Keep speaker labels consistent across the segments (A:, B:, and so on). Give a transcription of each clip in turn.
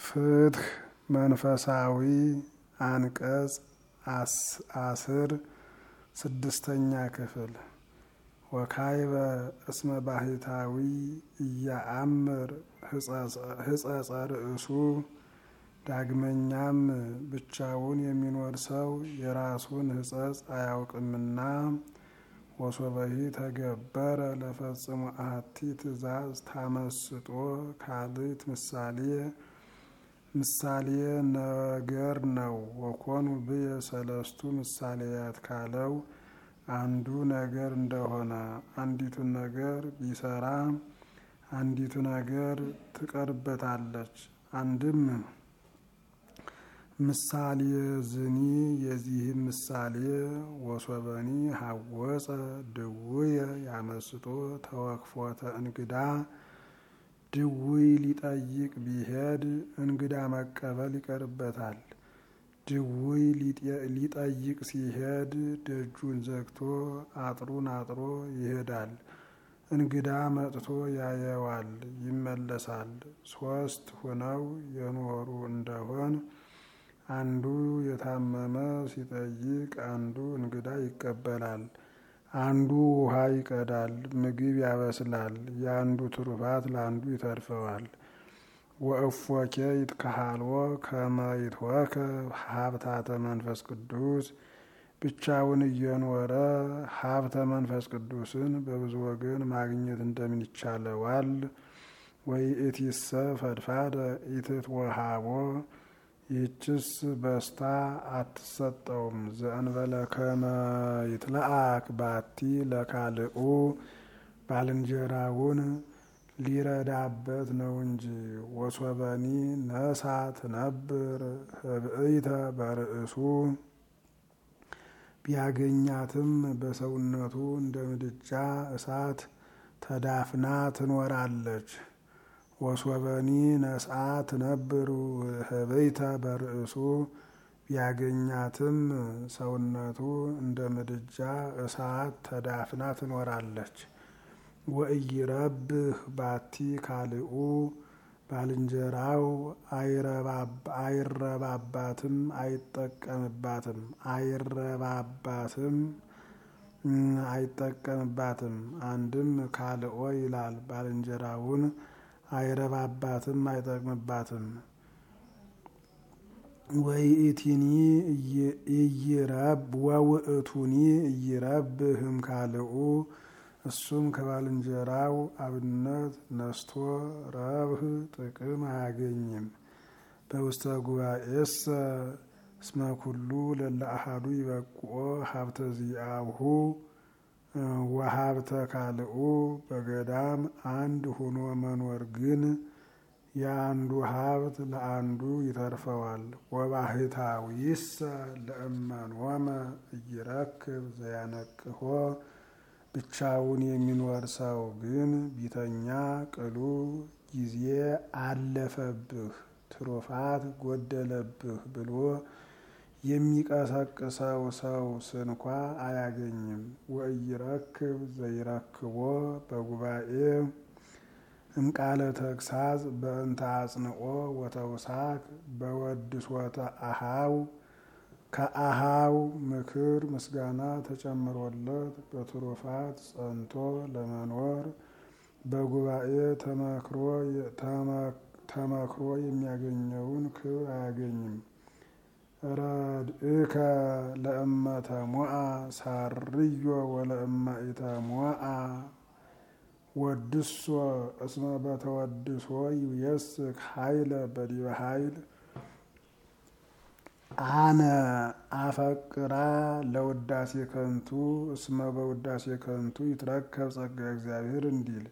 A: ፍትሕ መንፈሳዊ አንቀጽ 10 ስድስተኛ ክፍል ወካይበ እስመ ባህታዊ እያአምር ህጸጸ ርእሱ። ዳግመኛም ብቻውን የሚኖር ሰው የራሱን ህጸጽ አያውቅምና ወሶበሂ ተገበረ ለፈጽሞ አሐቲ ትእዛዝ ታመስጦ ካልእት ምሳሌ ነገር ነው። ወኮኑ ብየ ሰለስቱ ምሳሌያት ካለው አንዱ ነገር እንደሆነ አንዲቱን ነገር ቢሰራ አንዲቱ ነገር ትቀርበታለች። አንድም ምሳሌ ዝኒ የዚህም ምሳሌ ወሶበኒ ሀወፀ ድውየ ያመስጦ ተወክፎተ እንግዳ። ድውይ ሊጠይቅ ቢሄድ እንግዳ መቀበል ይቀርበታል። ድውይ ሊጠይቅ ሲሄድ ደጁን ዘግቶ አጥሩን አጥሮ ይሄዳል። እንግዳ መጥቶ ያየዋል፣ ይመለሳል። ሶስት ሆነው የኖሩ እንደሆን አንዱ የታመመ ሲጠይቅ አንዱ እንግዳ ይቀበላል። አንዱ ውሃ ይቀዳል፣ ምግብ ያበስላል። የአንዱ ትሩፋት ለአንዱ ይተርፈዋል። ወእፎኬ ይትከሃልዎ ከመ ይትወከብ ሀብታተ መንፈስ ቅዱስ። ብቻውን እየኖረ ሀብተ መንፈስ ቅዱስን በብዙ ወገን ማግኘት እንደምን ይቻለዋል? ወይእቲሰ ፈድፋደ ኢትትወሃቦ። ይህችስ በስታ አትሰጠውም። ዘእንበለ ከመ ይትለአክ ባቲ ለካልኡ። ባልንጀራውን ሊረዳበት ነው እንጂ። ወሶበኒ ነሳ ትነብር ህብእይተ በርእሱ። ቢያገኛትም በሰውነቱ እንደ ምድጃ እሳት ተዳፍና ትኖራለች። ወሶበኒ ነስአ ትነብር ህብእይተ በርእሱ። ቢያገኛትም ሰውነቱ እንደ ምድጃ እሳት ተዳፍና ትኖራለች። ወኢይረብህ ባቲ ካልኡ። ባልንጀራው አይረባባትም አይጠቀምባትም። አንድም ካልኦ ይላል ባልንጀራውን አይረባባትም አይጠቅምባትም። ወይእቲኒ ወውእቱኒ ኢይረብህም ካልኡ። እሱም ከባልንጀራው አብነት ነስቶ ረብህ ጥቅም አያገኝም። በውስተ ጉባኤሰ እስመ ኩሉ ለለ አሐዱ ይበቅዖ ሀብተ ዚአብሁ ወሀብተ ካልኡ። በገዳም አንድ ሆኖ መኖር ግን የአንዱ ሀብት ለአንዱ ይተርፈዋል። ወባሕታዊሰ ለእመንወመ ኢይረክብ ዘያነቅሖ። ብቻውን የሚኖር ሰው ግን ቢተኛ ቅሉ ጊዜ አለፈብህ፣ ትሩፋት ጎደለብህ ብሎ የሚቀሰቅሰው ሰው ስንኳ አያገኝም። ወኢይረክብ ዘይረክቦ በጉባኤ እምቃለ ተግሳጽ በእንተ አጽንኦ ወተውሳክ በወድሶተ አሃው። ከአሃው ምክር ምስጋና ተጨምሮለት በትሩፋት ጸንቶ ለመኖር በጉባኤ ተመክሮ የሚያገኘውን ክብር አያገኝም። ረድእከ ለእመ ተሞአ ሳርዮ ወለእመ ኢተሞአ ወድሶ እስመ በተወድሶ ይውየስክ ኃይለ በዲበ ኃይል። አነ አፈቅራ ለውዳሴ ከንቱ እስመ በውዳሴ ከንቱ ይትረከብ ጸጋ እግዚአብሔር እንዲል።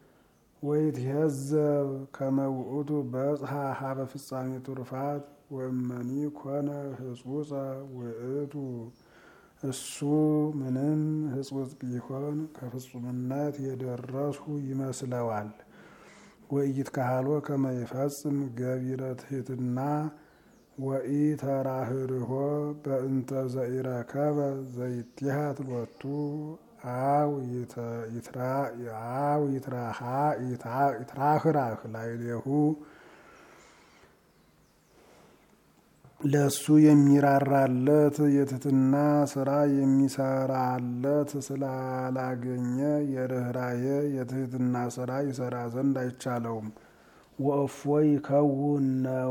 A: ወይትሄዘብ ከመ ውእቱ በጽሐ ሀበ ፍጻሜ ትሩፋት ወእመኒ ኮነ ህጹጸ ውእቱ። እሱ ምንም ህጹጽ ቢሆን ከፍጹምነት የደረሱ ይመስለዋል። ወኢይትከሃልዎ ከመ ይፈጽም ገቢረ ትሕትና ወኢተራህርሆ በእንተ ዘኢረከበ ዘይትሃት ሎቱ አው ይትራህራህ ላዕሌሁ ለሱ የሚራራለት የትህትና ስራ የሚሰራለት ስላላገኘ የርኅራኄ የትህትና ስራ ይሰራ ዘንድ አይቻለውም። ወእፎይ ይከውን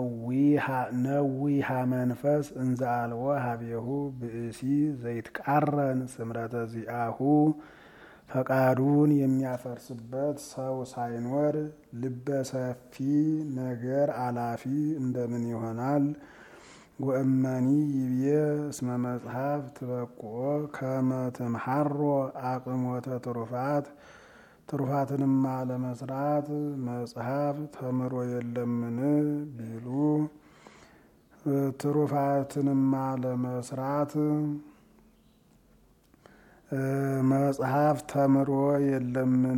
A: ነዊሃ መንፈስ እንዘ አልቦ ሀቤሁ ብእሲ ዘይትቃረን ስምረተ ዚአሁ ፈቃዱን የሚያፈርስበት ሰው ሳይኖር ልበሰፊ ነገር አላፊ እንደምን ይሆናል? ወእመኒ ይብዬ እስመ መጽሐፍ ትበቁኦ ከመ ትምሐሮ አቅሞተ ትሩፋት ትሩፋትንማ ለመስራት መጽሐፍ ተምሮ የለምን ቢሉ ትሩፋትንማ ለመስራት መጽሐፍ ተምሮ የለምን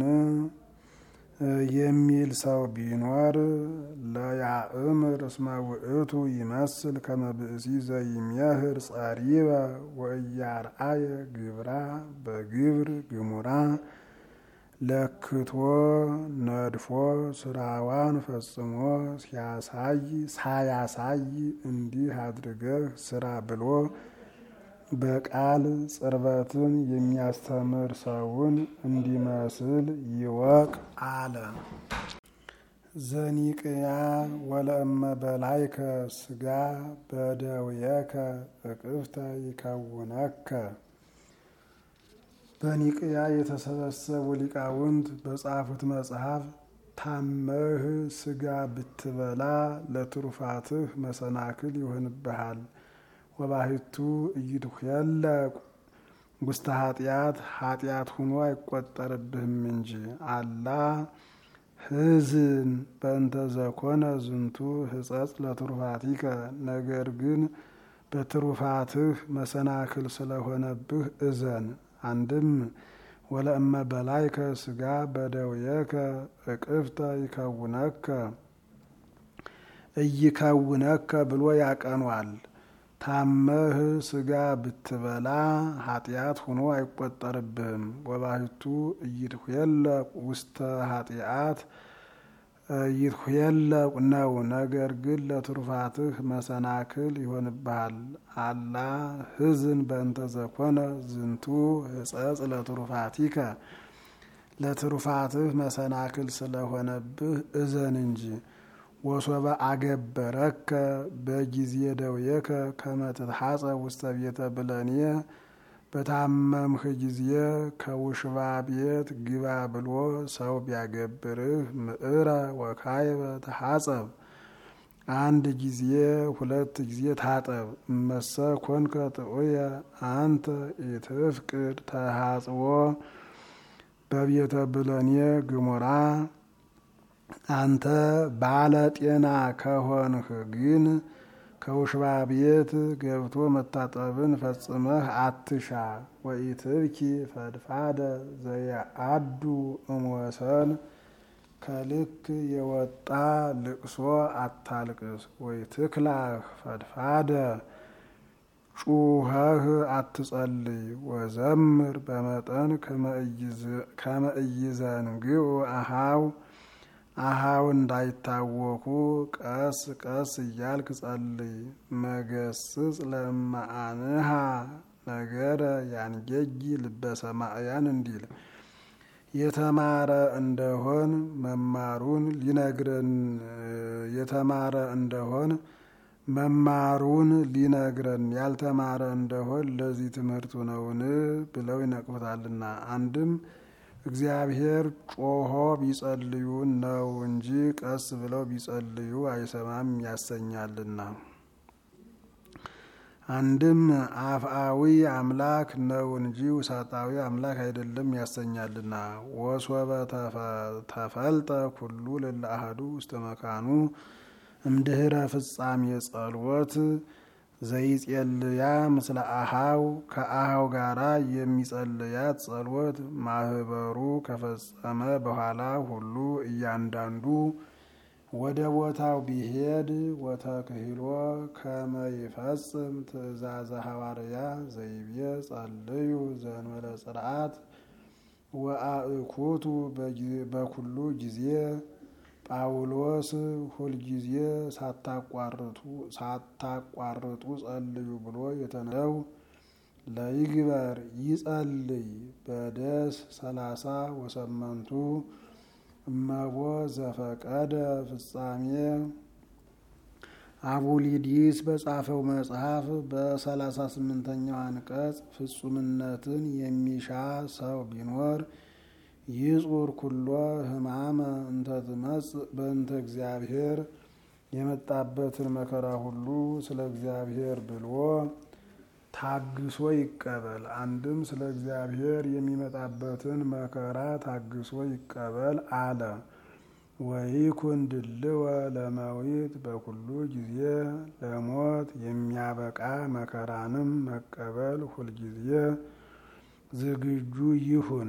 A: የሚል ሰው ቢኖር ለያእምር እስመ ውእቱ ይመስል ከመ ብእሲ ዘይሜህር ጸሪበ ወእያርአየ ግብራ በግብር ግሙራ ለክቶ ነድፎ ስራዋን ፈጽሞ ሳያሳይ እንዲህ አድርገህ ስራ ብሎ በቃል ጽርበትን የሚያስተምር ሰውን እንዲመስል ይወቅ አለ። ዘኒቅያ ወለእመ በላይከ ስጋ በደውየከ እቅፍተ ይከውነከ። በኒቅያ የተሰበሰቡ ሊቃውንት በጻፉት መጽሐፍ ታመህ ስጋ ብትበላ ለትሩፋትህ መሰናክል ይሆንብሃል። ወባሕቱ ኢይትኄለቁ ውስተ ኃጢአት ሁኖ አይቆጠርብህም እንጂ አላ ሕዝን በእንተ ዘኮነ ዝንቱ ሕጸጽ ለትሩፋቲከ። ነገር ግን በትሩፋትህ መሰናክል ስለሆነብህ እዘን። አንድም ወለእመ በላይከ ስጋ በደውየከ እቅፍተ እይከውነከ ብሎ ያቀኗል። ታመህ ስጋ ብትበላ ኃጢአት ሁኖ አይቆጠርብህም። ወባሕቱ ኢይትኄለቁ ውስተ ኃጢአት ይትኄለቁ ነው። ነገር ግን ለትሩፋትህ መሰናክል ይሆንብሃል። አላ ሕዝን በእንተ ዘኮነ ዝንቱ ሕጸጽ ለትሩፋቲከ። ለትሩፋትህ መሰናክል ስለሆነብህ እዘን እንጂ። ወሶበ አገበረከ በጊዜ ደውየከ ከመ ትትሐጸብ ውስተ ቤተ ብለንየ። በታመምህ ጊዜ ከውሽባ ቤት ግባ ብሎ ሰው ቢያገብርህ ምዕረ ወካይበ ተሐጸብ። አንድ ጊዜ ሁለት ጊዜ ታጠብ። እመሰ ኮንከ ጥዑየ አንተ ኢትፍቅድ ተሐጽቦ በቤተ ብለንየ ግሙራ። አንተ ባለ ጤና ከሆንህ ግን ከውሽባ ቤት ገብቶ መታጠብን ፈጽመህ አትሻ። ወኢትብኪ ፈድፋደ ዘየአዱ እምወሰን። ከልክ የወጣ ልቅሶ አታልቅስ። ወኢትክላህ ፈድፋደ ጩኸህ አትጸልይ። ወዘምር በመጠን ከመ ኢይዘንግዑ አሃው እንዳይታወኩ ቀስ ቀስ እያልክ ጸልይ። መገስጽ ለማአንሃ ነገረ ያንጌጊ ልበ ሰማዕያን እንዲል የተማረ እንደሆን መማሩን ሊነግረን ያልተማረ እንደሆን ለዚህ ትምህርቱ ነውን ብለው ይነቅፉታልና። አንድም እግዚአብሔር ጮሆ ቢጸልዩ ነው እንጂ ቀስ ብለው ቢጸልዩ አይሰማም ያሰኛልና። አንድም አፍአዊ አምላክ ነው እንጂ ውሳጣዊ አምላክ አይደለም ያሰኛልና። ወሶበ ተፈልጠ ኩሉ ለለ አሐዱ ውስተ መካኑ እምድኅረ ፍጻሜ ጸልወት ዘይጼልያ ምስለ አሃው። ከአሃው ጋራ የሚጸልያት ጸሎት ማህበሩ ከፈጸመ በኋላ ሁሉ እያንዳንዱ ወደ ቦታው ቢሄድ ወተክህሎ ከመ ይፈጽም ትእዛዘ ሐዋርያ ዘይቤ ጸልዩ ዘእንበለ ጽርዓት ወአእኩቱ በኩሉ ጊዜ። ጳውሎስ ሁልጊዜ ሳታቋርጡ ጸልዩ ብሎ የተነው ለይግበር ይጸልይ በደስ 30 ወሰመንቱ እመቦ ዘፈቀደ ፍጻሜ አቡሊዲስ በጻፈው መጽሐፍ በ38ኛው አንቀጽ ፍጹምነትን የሚሻ ሰው ቢኖር ይጹር ኩሎ ሕማመ እንተ ትመጽእ በእንተ እግዚአብሔር የመጣበትን መከራ ሁሉ ስለ እግዚአብሔር ብሎ ታግሶ ይቀበል። አንድም ስለ እግዚአብሔር የሚመጣበትን መከራ ታግሶ ይቀበል አለ። ወይኩን ድልወ ለመዊት በኩሉ ጊዜ ለሞት የሚያበቃ መከራንም መቀበል ሁልጊዜ ዝግጁ ይሁን።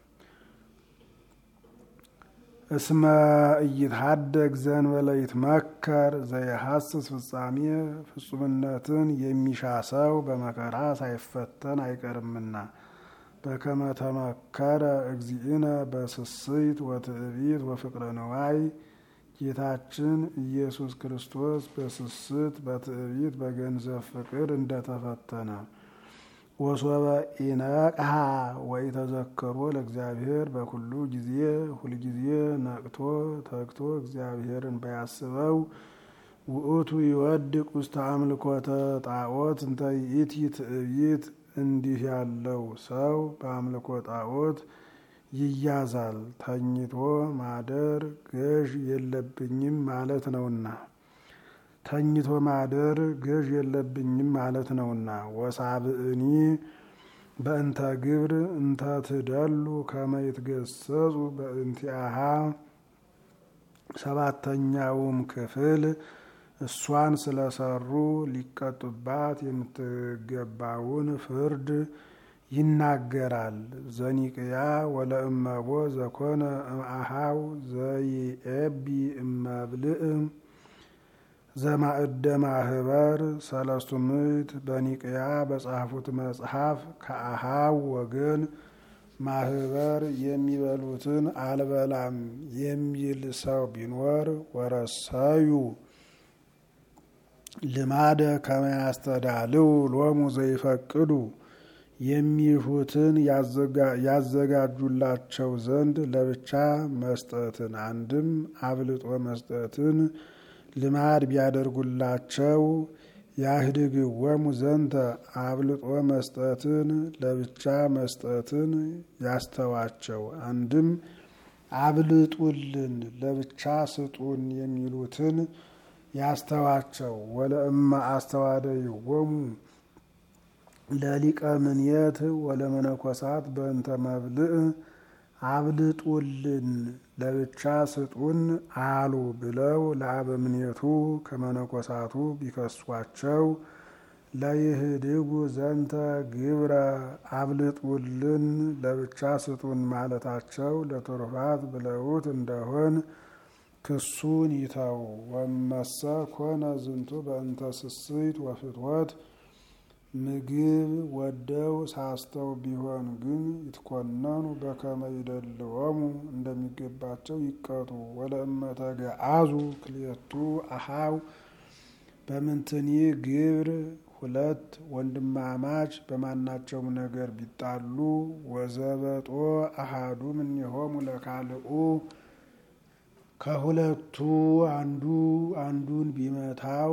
A: እስመ ኢይትሐደግ ዘእንበለ ይትመከር ዘይሐስስ ፍጻሜ ፍጹምነትን የሚሻ ሰው በመከራ ሳይፈተን አይቀርምና። በከመ ተመከረ እግዚእነ በስስት ወትዕቢት ወፍቅረ ነዋይ ጌታችን ኢየሱስ ክርስቶስ በስስት በትዕቢት በገንዘብ ፍቅር እንደተፈተነ። ወሶበ ኢነቅሐ ወኢተዘከሮ ለእግዚአብሔር በኩሉ ጊዜ ሁልጊዜ ነቅቶ ተግቶ እግዚአብሔርን ባያስበው ውእቱ ይወድቅ ውስተ አምልኮተ ጣዖት እንተ ይእቲ ትዕቢት እንዲህ ያለው ሰው በአምልኮ ጣዖት ይያዛል። ተኝቶ ማደር ገዥ የለብኝም ማለት ነውና ተኝቶ ማደር ገዥ የለብኝም ማለት ነውና። ወሳብእኒ በእንተ ግብር እንተ ትደሉ ከመ ይትገሰጹ በእንቲአሃ 7ኛውም ክፍል እሷን ስለሰሩ ሊቀጡባት የምትገባውን ፍርድ ይናገራል። ዘኒቅያ ወለእመቦ ዘኮነ እምአሃው ዘይኤቢ እመብልእ ዘማእደ ማህበር 3 ምዕት በኒቅያ በጻፉት መጽሐፍ ከአሃው ወገን ማህበር የሚበሉትን አልበላም የሚል ሰው ቢኖር ወረሰዩ ልማደ ከመ ያስተዳልው ሎሙ ዘይፈቅዱ የሚሹትን ያዘጋጁላቸው ዘንድ ለብቻ መስጠትን አንድም አብልጦ መስጠትን ልማድ ቢያደርጉላቸው ያህድግዎሙ ዘንተ አብልጦ መስጠትን ለብቻ መስጠትን ያስተዋቸው። አንድም አብልጡልን ለብቻ ስጡን የሚሉትን ያስተዋቸው። ወለእመ አስተዋደይዎሙ ለሊቀ ምንየት ወለመነኮሳት በእንተ መብልእ አብልጡልን ለብቻ ስጡን አሉ ብለው ለአበምኔቱ ከመነኮሳቱ ቢከሷቸው ለይህድጉ ዘንተ ግብረ አብልጡልን ለብቻ ስጡን ማለታቸው ለትሩፋት ብለውት እንደሆን ክሱን ይተው። ወመሰ ኮነ ዝንቱ በእንተ ስስት ወፍትወት ምግብ ወደው ሳስተው ቢሆን ግን ይትኮነኑ በከመ ይደልዎሙ እንደሚገባቸው ይቀጡ። ወለእመ ተገአዙ ክልኤቱ አሃው በምንትኒ ግብር 2 ወንድማማች በማናቸውም ነገር ቢጣሉ ወዘበጦ አሃዱ እምኔሆሙ ለካልኡ ከሁለቱ አንዱ አንዱን ቢመታው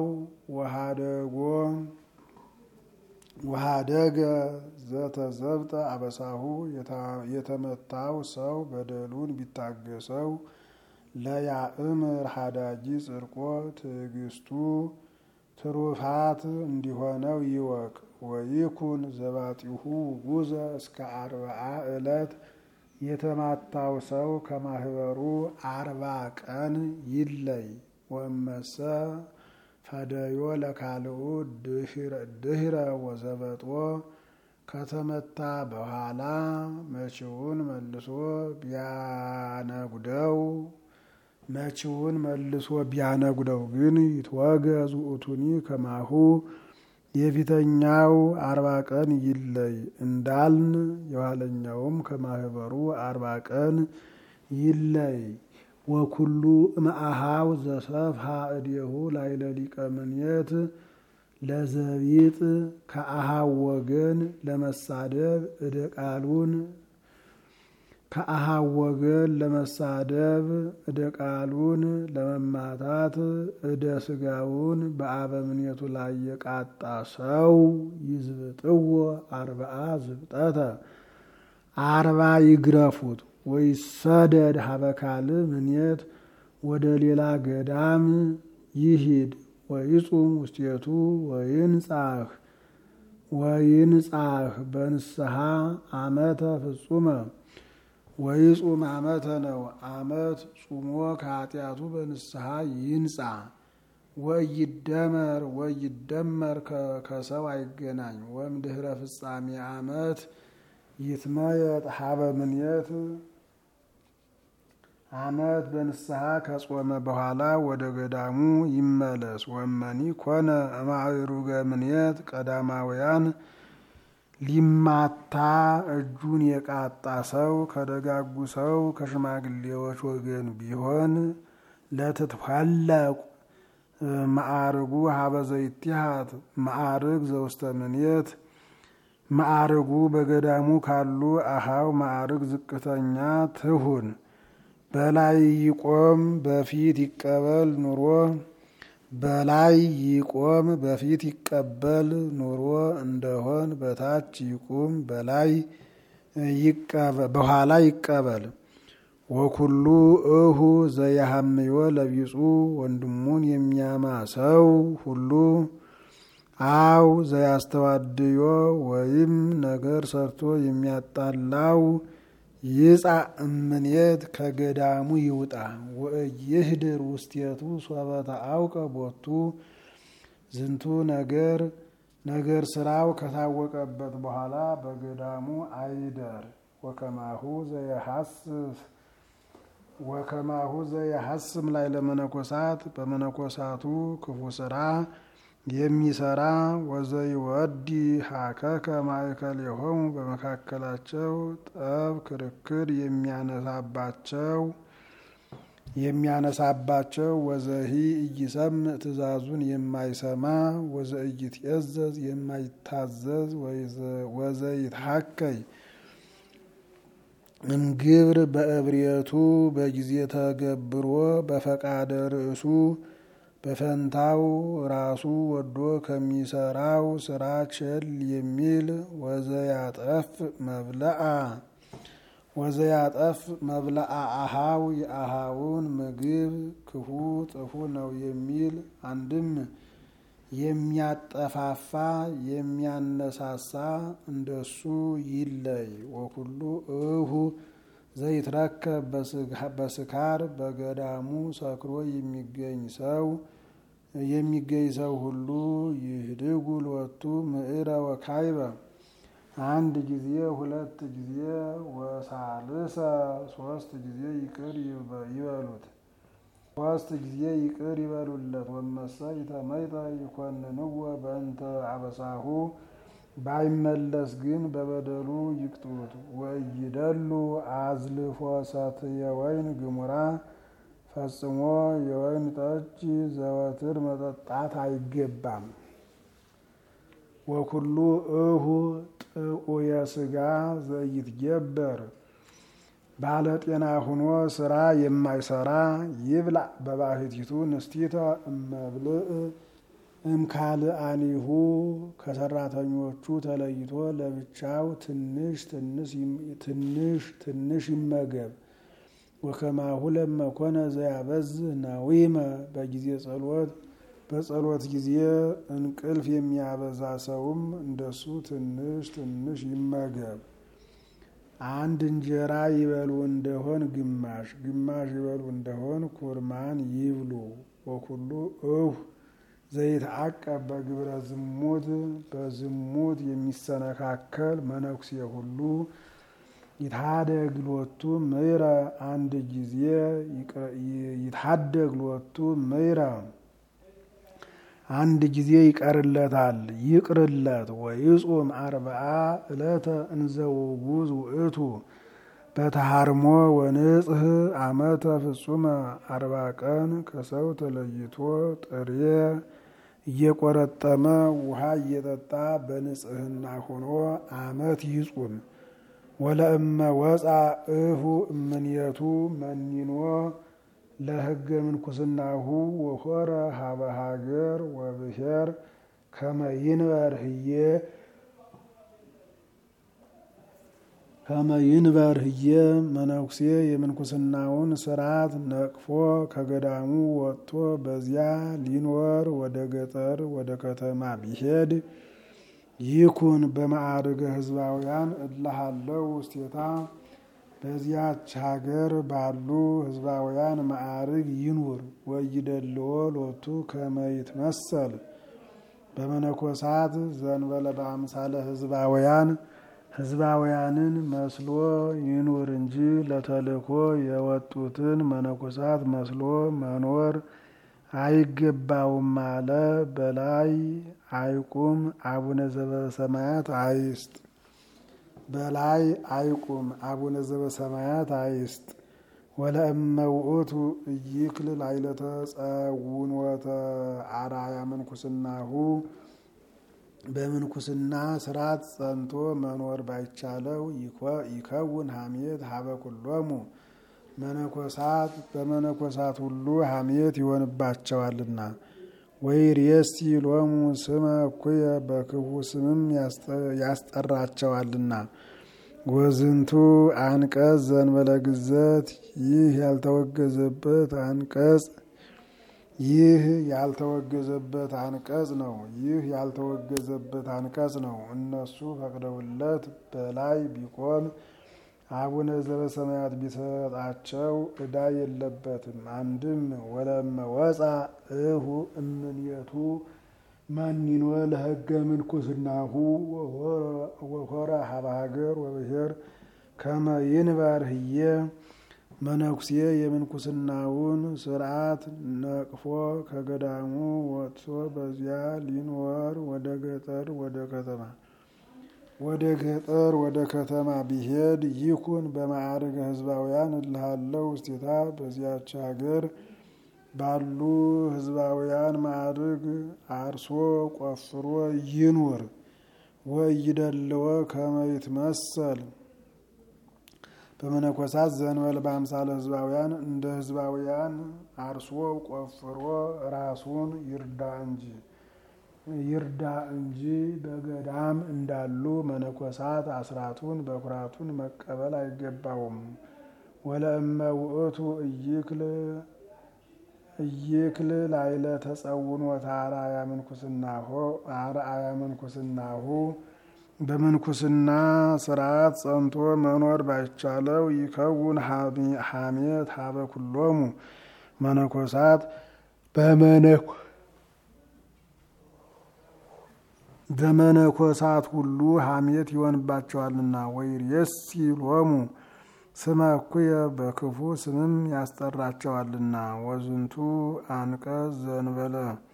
A: ወሃደገ ዘተዘብጠ አበሳሁ የተመታው ሰው በደሉን ቢታገሰው ለያእምር ሃዳጂ ጽድቆ ትዕግስቱ ትሩፋት እንዲሆነው ይወቅ። ወይኩን ዘባጢሁ ውጉዘ እስከ 40 ዕለት የተማታው ሰው ከማህበሩ 40 ቀን ይለይ። ወመሰ ፈደዮ ለካልኡ ድህረ ወዘበጦ ከተመታ በኋላ መቺውን መልሶ ቢያነጉደው ግን ይትወገዝ ውእቱኒ ከማሁ የፊተኛው 40 ቀን ይለይ እንዳልን የኋለኛውም ከማህበሩ 40 ቀን ይለይ። ወኩሉ እምአሃው ዘሰፍሐ እዴሁ ላዕለ ሊቀ ምኔት ለዘቢጥ ከአሃው ወገን ለመሳደብ እደ ቃሉን ከአሃው ወገን ለመሳደብ እደ ቃሉን ለመማታት እደ ስጋውን በአበምኔቱ ላይ የቃጣ ሰው ይዝብጥዎ 40 ዝብጠተ 40 ይግረፉት። ወይሰደድ ሀበካል ምኔት ወደ ሌላ ገዳም ይሂድ። ወይጹም ውስቴቱ ወይንጻህ በንስሐ አመተ ፍጹመ ወይጹም አመተ ነው። አመት ጹሞ ከኃጢአቱ በንስሐ ይንጻ። ወይደመር ከሰው አይገናኝ። ወእምድኅረ ፍጻሜ አመት ይትመየጥ ሀበ ምኔት አመት በንስሐ ከጾመ በኋላ ወደ ገዳሙ ይመለስ። ወመኒ ኮነ እማዕሩገ ምኔት ቀዳማውያን ሊማታ እጁን የቃጣ ሰው ከደጋጉ ሰው ከሽማግሌዎች ወገን ቢሆን ለትትፈለቁ ማዕርጉ ሀበ ዘይትሃት ማዕርግ ዘውስተ ምኔት ማዕርጉ በገዳሙ ካሉ አሃው ማዕርግ ዝቅተኛ ትሁን። በላይ ይቆም በፊት ይቀበል ኑሮ በላይ ይቆም በፊት ይቀበል ኑሮ እንደሆን በታች ይቁም በላይ በኋላ ይቀበል። ወኩሉ እሁ ዘያሃምዮ ለቢጹ ወንድሙን የሚያማ ሰው ሁሉ አው ዘያስተዋድዮ ወይም ነገር ሰርቶ የሚያጣላው ይጻ እምኔት ከገዳሙ ይውጣ። ወይህድር ውስቴቱ ሶበተ አውቀ ቦቱ ዝንቱ ነገር ስራው ከታወቀበት በኋላ በገዳሙ አይደር። ወከማሁ ዘየሐስም ላይ ለመነኮሳት በመነኮሳቱ ክፉ ስራ የሚሰራ ወዘይወዲ ሀከከ ማእከሌሆሙ በመካከላቸው ጠብ ክርክር የሚያነሳባቸው ወዘሂ ኢይሰምዕ ትእዛዙን የማይሰማ ወዘኢይትዔዘዝ የማይታዘዝ ወዘይትሐከይ እምግብር በእብርየቱ በጊዜ ተገብሮ በፈቃደ ርእሱ በፈንታው ራሱ ወዶ ከሚሰራው ስራ ቸል የሚል ወዘያጠፍ መብለአ አሃው የአሃውን ምግብ ክፉ ጥፉ ነው የሚል አንድም የሚያጠፋፋ የሚያነሳሳ እንደሱ ይለይ። ወኩሉ እሁ ዘይትረከብ በስካር በገዳሙ ሰክሮ የሚገኝ ሰው ሁሉ ይህድጉ ሎቱ ምዕረ ወካይበ አንድ ጊዜ ሁለት ጊዜ ወሳልሰ ሶስት ጊዜ ይቅር ይበሉት 3 ጊዜ ይቅር ይበሉለት። ወመሰ ይተመይጠ ይኮንንዎ በእንተ አበሳሁ ባይመለስ ግን በበደሉ ይቅጡት። ወይደሉ አዝልፎ ሰትየ ወይን ግሙራ ፈጽሞ የወይን ጠጅ ዘወትር መጠጣት አይገባም። ወኩሉ እሁ ጥዑየ ሥጋ ዘይትገበር ባለጤና ሁኖ ስራ የማይሰራ ይብላ በባህቲቱ ንስቲተ እመብልዕ እምካልአኒሁ ከሰራተኞቹ ተለይቶ ለብቻው ትንሽ ይመገብ። ወከማሁ ለመኮነ ዘያበዝህ ናዊመ በጊዜ በጸሎት ጊዜ እንቅልፍ የሚያበዛ ሰውም እንደሱ ትንሽ ይመገብ። አንድ እንጀራ ይበሉ እንደሆን ግማሽ ይበሉ እንደሆን ኩርማን ይብሉ። ወኩሉ እሁ ዘይትዐቀብ በግብረ ዝሙት በዝሙት የሚሰነካከል መነኩሴ ሁሉ ይትሐደግ ሎቱ ምይረ አንድ ጊዜ ይትሐደግ ሎቱ ምይረ አንድ ጊዜ ይቀርለታል ይቅርለት። ወይጹም 40 ዕለተ እንዘ ውጉዝ ውእቱ በተሃርሞ ወንጽህ ዓመተ ፍጹመ 40 ቀን ከሰው ተለይቶ ጥሬ እየቆረጠመ ውሃ እየጠጣ በንጽህና ሆኖ ዓመት ይጹም። ወለእመ ወፃ እሁ እምኔቱ መኒኖ ለሕገ ምንኩስናሁ ወሆረ ሀበ ሀገር ወብሔር ከመ ይንበር ህየ መነኩሴ የምንኩስናውን ስርዓት ነቅፎ ከገዳሙ ወጥቶ በዚያ ሊኖር ወደ ገጠር ወደ ከተማ ቢሄድ ይኩን በማዕርገ ህዝባውያን እላሃለው ውስቴታ በዚያች ሀገር ባሉ ህዝባውያን ማዕርግ ይኑር። ወይደልዎ ሎቱ ከመ ይትመሰል በመነኮሳት ዘንበለ በአምሳለ ህዝባውያንን መስሎ ይኑር እንጂ ለተልእኮ የወጡትን መነኮሳት መስሎ መኖር አይገባውም አለ። በላይ አይቁም አቡነ ዘበሰማያት አይስጥ። በላይ አይቁም አቡነ ዘበሰማያት አይስጥ። ወለእመ ውእቱ ኢይክል ላዕለተ ጸውንወተ አርአያ ምንኩስናሁ በምንኩስና ስርዓት ጸንቶ መኖር ባይቻለው ይከውን ሐሜት ሀበ ኩሎሙ መነኮሳት በመነኮሳት ሁሉ ሐሜት ይሆንባቸዋልና። ወይሬሲ ሎሙ ስመ እኩየ በክፉ ስምም ያስጠራቸዋልና። ወዝንቱ አንቀጽ ዘንበለ ግዘት ይህ ያልተወገዘበት አንቀጽ ነው። እነሱ ፈቅደውለት በላይ ቢቆም አቡነ ዘበሰማያት ቢሰጣቸው ዕዳ የለበትም። አንድም ወለመ ወፃ እሁ እምኔቱ መኒኖ ለሕገ ምንኩስናሁ ወሆረ ሀበ ሀገር ወብሔር ከመ ይንበር ህየ መነኩሴ የምንኩስናውን ስርዓት ነቅፎ ከገዳሙ ወጥቶ በዚያ ሊኖር ወደ ገጠር ወደ ከተማ ቢሄድ ይኩን በማዕርገ ህዝባውያን እልሃለው ውስቴታ በዚያች ሀገር ባሉ ህዝባውያን ማዕርግ አርሶ ቆፍሮ ይኑር። ወይደልዎ ከመ ይትመሰል በመነኮሳት ዘንበለ በአምሳለ ህዝባውያን እንደ ህዝባውያን አርሶ ቆፍሮ ራሱን ይርዳ እንጂ በገዳም እንዳሉ መነኮሳት አስራቱን በኩራቱን መቀበል አይገባውም። ወለእመ ውእቱ ኢይክል ላዕለተ ጸውንወተ አርአያ ምንኩስናሁ በምንኩስና ስርዓት ጸንቶ መኖር ባይቻለው ይከውን ሐሜት ሀበ ኩሎሙ መነኮሳት በመነኮሳት ሁሉ ሐሜት ይሆንባቸዋልና። ወይሬሲ ሎሙ ስመ እኩየ በክፉ ስምም ያስጠራቸዋልና። ወዝንቱ አንቀጽ ዘንበለ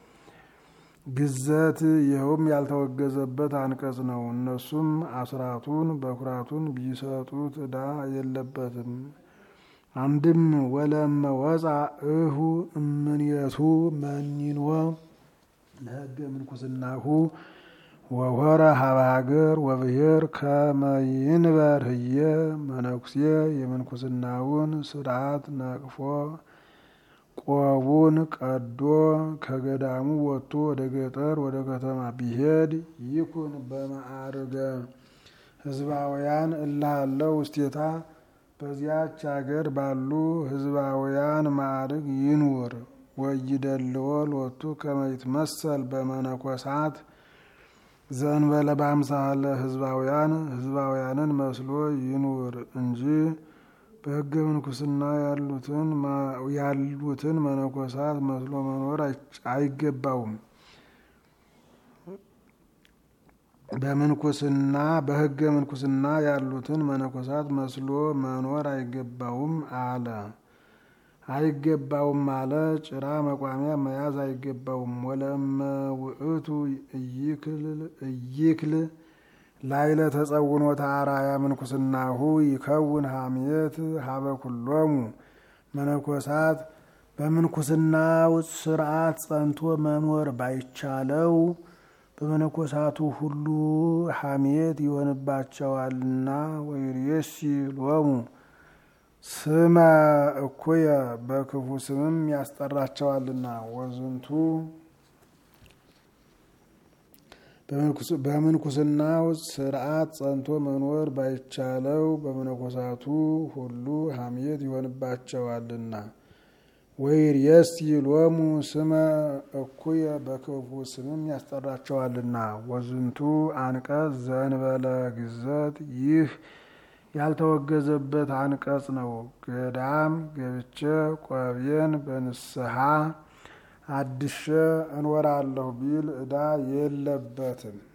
A: ግዘት ይኸውም ያልተወገዘበት አንቀጽ ነው። እነሱም አስራቱን በኩራቱን ቢሰጡት ዕዳ የለበትም። አንድም ወለመ ወፃ እሁ እምኔቱ መኒኖ ለሕገ ምንኩስናሁ ወሆረ ሀበ ሀገር ወብሔር ከመ ይንበር ህየ መነኩሴ የምንኩስናውን ስርዓት ነቅፎ ቆቡን ቀዶ ከገዳሙ ወጥቶ ወደ ገጠር ወደ ከተማ ቢሄድ ይኩን በማዕርገ ህዝባውያን እልሃለው ውስቴታ በዚያች ሀገር ባሉ ህዝባውያን ማዕርግ ይኑር። ወይደልዎ ሎቱ ከመ ይትመሰል በመነኮሳት ዘንበለ በአምሳለ ህዝባውያንን መስሎ ይኑር እንጂ በሕገ ምንኩስና ያሉትን መነኮሳት መስሎ መኖር አይገባውም። በሕገ ምንኩስና ያሉትን መነኮሳት መስሎ መኖር አይገባውም አለ። ጭራ መቋሚያ መያዝ አይገባውም። ወለመ ውእቱ ኢይክል ላይለ ተጸውኖተ አርአያ ምንኩስናሁ ይከውን ሐሜት ሀበ ኩሎሙ መነኮሳት በምንኩስናው ስርዓት ጸንቶ መኖር ባይቻለው በመነኮሳቱ ሁሉ ሐሜት ይሆንባቸዋልና። ወይርየሲ ሎሙ ስመ እኩየ በክፉ ስምም ያስጠራቸዋልና። ወዝንቱ በምንኩስናው ስርዓት ጸንቶ መኖር ባይቻለው በመነኮሳቱ ሁሉ ሐሜት ይሆንባቸዋልና። ወይርየሲ ሎሙ ስመ እኩየ በክፉ ስምም ያስጠራቸዋልና። ወዝንቱ አንቀጽ ዘእንበለ ግዘት ይህ ያልተወገዘበት አንቀጽ ነው። ገዳም ገብቼ ቆቤን በንስሐ አድሼ እኖራለሁ ቢል ዕዳ የለበትም።